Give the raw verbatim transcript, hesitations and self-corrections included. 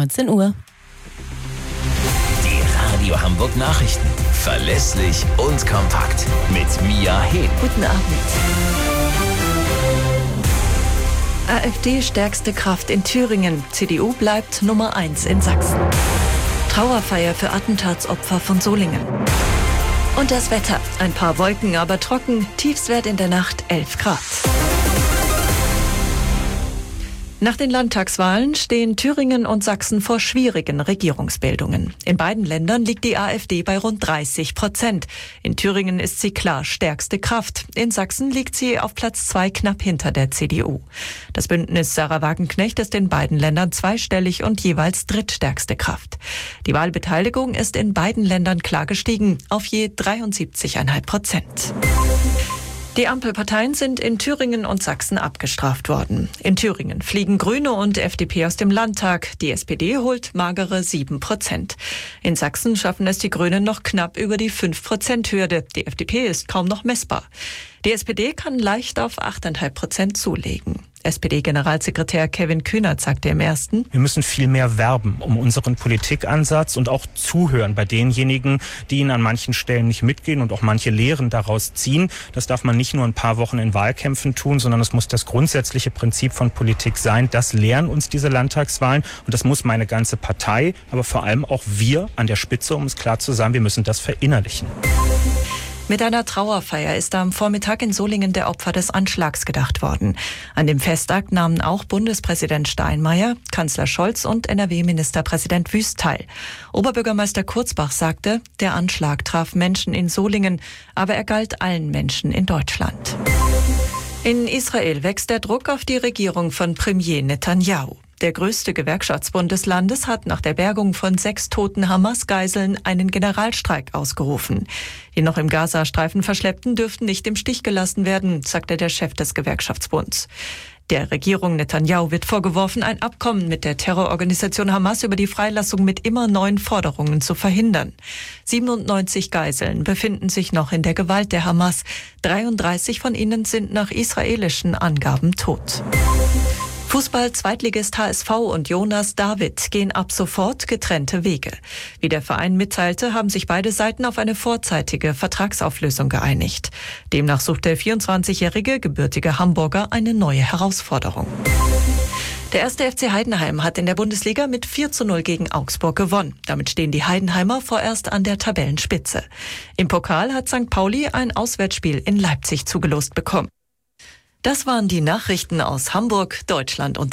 neunzehn Uhr. Die Radio Hamburg Nachrichten. Verlässlich und kompakt. Mit Mia Hehn. Guten Abend. AfD stärkste Kraft in Thüringen. C D U bleibt Nummer eins in Sachsen. Trauerfeier für Attentatsopfer von Solingen. Und das Wetter. Ein paar Wolken, aber trocken. Tiefstwert in der Nacht elf Grad. Nach den Landtagswahlen stehen Thüringen und Sachsen vor schwierigen Regierungsbildungen. In beiden Ländern liegt die AfD bei rund dreißig Prozent. In Thüringen ist sie klar stärkste Kraft. In Sachsen liegt sie auf Platz zwei knapp hinter der C D U. Das Bündnis Sarah Wagenknecht ist in beiden Ländern zweistellig und jeweils drittstärkste Kraft. Die Wahlbeteiligung ist in beiden Ländern klar gestiegen, auf je dreiundsiebzig Komma fünf Prozent. Die Ampelparteien sind in Thüringen und Sachsen abgestraft worden. In Thüringen fliegen Grüne und F D P aus dem Landtag. Die S P D holt magere sieben Prozent. In Sachsen schaffen es die Grünen noch knapp über die fünf Prozent Hürde. Die F D P ist kaum noch messbar. Die S P D kann leicht auf acht Komma fünf Prozent zulegen. S P D-Generalsekretär Kevin Kühnert sagte im ersten: Wir müssen viel mehr werben um unseren Politikansatz und auch zuhören bei denjenigen, die ihn an manchen Stellen nicht mitgehen und auch manche Lehren daraus ziehen. Das darf man nicht nur ein paar Wochen in Wahlkämpfen tun, sondern es muss das grundsätzliche Prinzip von Politik sein. Das lehren uns diese Landtagswahlen und das muss meine ganze Partei, aber vor allem auch wir an der Spitze, um es klar zu sagen, wir müssen das verinnerlichen. Mit einer Trauerfeier ist am Vormittag in Solingen der Opfer des Anschlags gedacht worden. An dem Festakt nahmen auch Bundespräsident Steinmeier, Kanzler Scholz und N R W-Ministerpräsident Wüst teil. Oberbürgermeister Kurzbach sagte, der Anschlag traf Menschen in Solingen, aber er galt allen Menschen in Deutschland. In Israel wächst der Druck auf die Regierung von Premier Netanyahu. Der größte Gewerkschaftsbund des Landes hat nach der Bergung von sechs toten Hamas-Geiseln einen Generalstreik ausgerufen. Die noch im Gazastreifen Verschleppten dürften nicht im Stich gelassen werden, sagte der Chef des Gewerkschaftsbunds. Der Regierung Netanyahu wird vorgeworfen, ein Abkommen mit der Terrororganisation Hamas über die Freilassung mit immer neuen Forderungen zu verhindern. siebenundneunzig Geiseln befinden sich noch in der Gewalt der Hamas. dreiunddreißig von ihnen sind nach israelischen Angaben tot. Fußball-Zweitligist H S V und Jonas David gehen ab sofort getrennte Wege. Wie der Verein mitteilte, haben sich beide Seiten auf eine vorzeitige Vertragsauflösung geeinigt. Demnach sucht der vierundzwanzigjährige gebürtige Hamburger eine neue Herausforderung. Der erste F C Heidenheim hat in der Bundesliga mit vier zu null gegen Augsburg gewonnen. Damit stehen die Heidenheimer vorerst an der Tabellenspitze. Im Pokal hat Sankt Pauli ein Auswärtsspiel in Leipzig zugelost bekommen. Das waren die Nachrichten aus Hamburg, Deutschland und